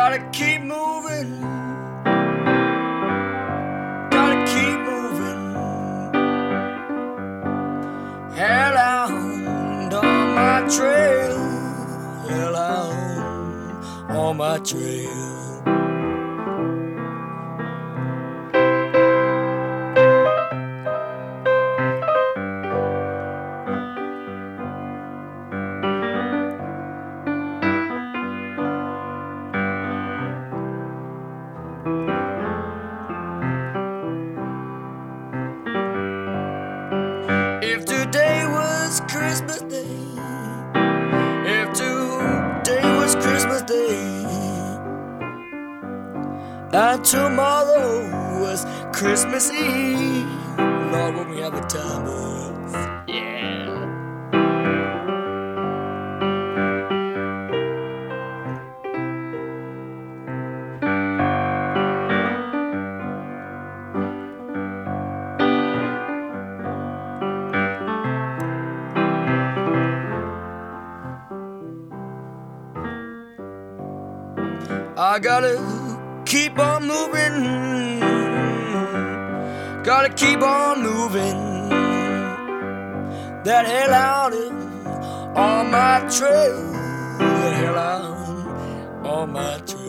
Gotta keep moving. Gotta keep moving. Hellhound on my trail. Hellhound on my trail. If today was Christmas Day, if today was Christmas Day, and tomorrow was Christmas Eve, Lord, when we have a time, boys. Yeah. I gotta keep on moving. Gotta keep on moving. That hellhound is on my trail. That hellhound on my trail.